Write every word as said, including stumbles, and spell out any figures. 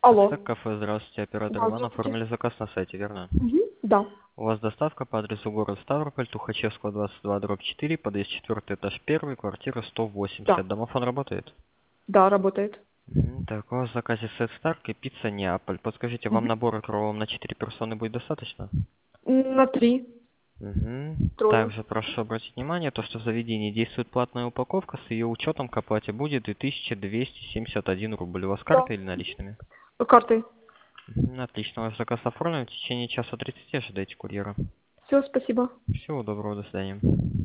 Алло. Так, кафе, здравствуйте, оператор Да, Иван, здравствуйте. оформили заказ на сайте, верно? Мгм. Да. У вас доставка по адресу город Ставрополь, Тухачевского, двадцать два, дробь четыре, подъезд четвертый, этаж первый, квартира сто Да. восемьдесят. Домофон работает? Да, работает. Мгм. Так, у вас в заказе сет Старк и пицца Неаполь. Подскажите, вам Мгм. набора кровом на четыре персоны будет достаточно? М, На три. Угу. Трое. Также прошу обратить внимание, то, что в заведении действует платная упаковка, с ее учетом к оплате будет две тысячи двести семьдесят один рубль. У вас Да. карта или наличными? Картой. Мгм. Отлично, ваш заказ оформлен. В течение часа тридцати ожидайте курьера. Все, спасибо. Всего доброго, до свидания.